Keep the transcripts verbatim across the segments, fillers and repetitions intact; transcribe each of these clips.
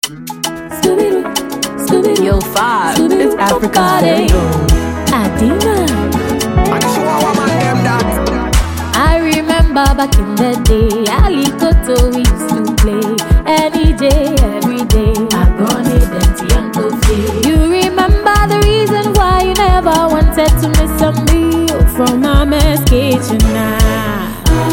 Yo, five. It's Africa's very own Adina. I remember back in the day, Ali Koto we used to play any day, every day. I gone it empty and coffee. You remember the reason why you never wanted to miss a meal from Mama's kitchen now.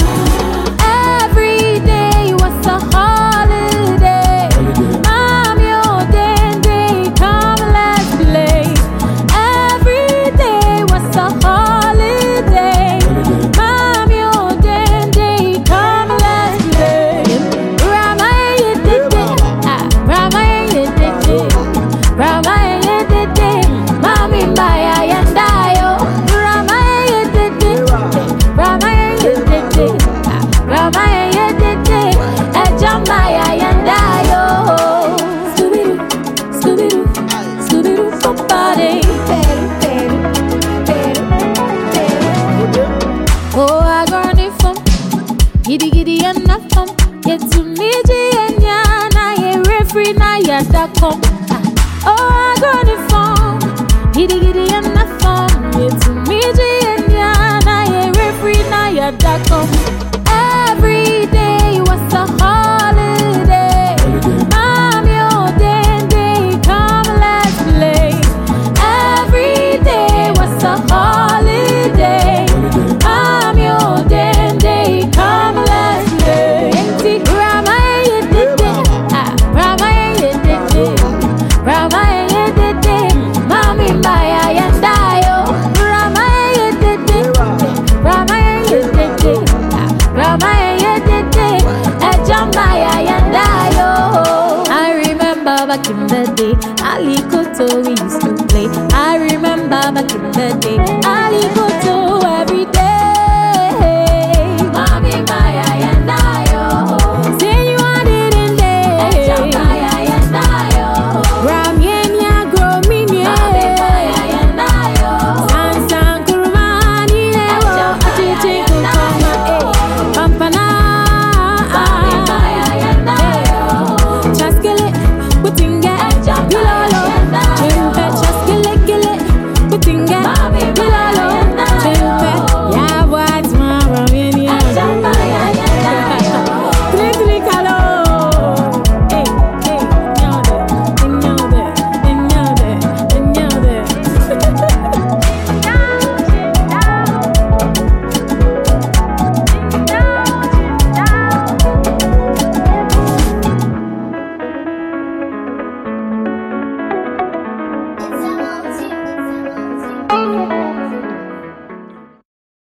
Every day was a holiday. Mom, your day, day, come let's play. Every day was a holiday. Mom, your day, day, come let's play. Rama, you did it. Ah, Rama, you did it. Rama, you did it. Mommy, bye, and I, oh. Rama, you did it. Rama, you did it. Ah, Rama, you did it. Ejamaya, and I, oh. Scooby-Doo, Scooby-Doo, Scooby-Doo, somebody. Oh, I got it from giddy giddy and not from. Get to me, and ya, na ye refree, na ya da come. Oh, I got it from giddy giddy and not from. Get to me, and ya, na ye refree, na ya da come. Every day was a holiday. Mom, your day, day, come let's play. Every day was a holiday. Mom, your day, day, come let's play. Auntie Grandma, you did it. Ah, Grandma, you did it. Grandma, you did it. Mommy, Maya, and I, oh. Grandma, you did it. Grandma, you did it. Ah, Grandma, you did it. Ejamaya, and I, oh. I remember back in the day, Ali Koto we used to play. I remember back in the day, Ali Koto every